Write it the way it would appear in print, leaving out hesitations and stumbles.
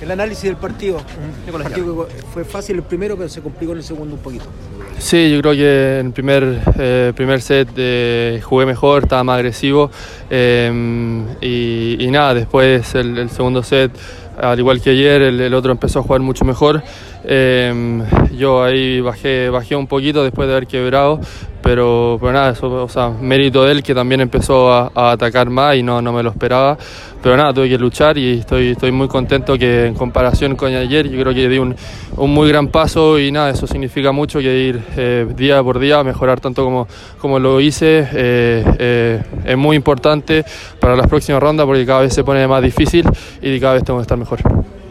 El análisis del partido. El partido fue fácil el primero, pero se complicó en el segundo un poquito. Sí, yo creo que en el primer set jugué mejor, estaba más agresivo y nada, después el segundo set, al igual que ayer, el otro empezó a jugar mucho mejor. Yo ahí bajé un poquito después de haber quebrado, pero nada, eso, o sea, mérito de él, que también empezó a atacar más y no me lo esperaba. Pero nada, tuve que luchar y estoy muy contento que en comparación con ayer yo creo que di un muy gran paso y nada, eso significa mucho, que ir día por día a mejorar tanto como lo hice. Es muy importante para las próximas rondas porque cada vez se pone más difícil y cada vez tengo que estar mejor.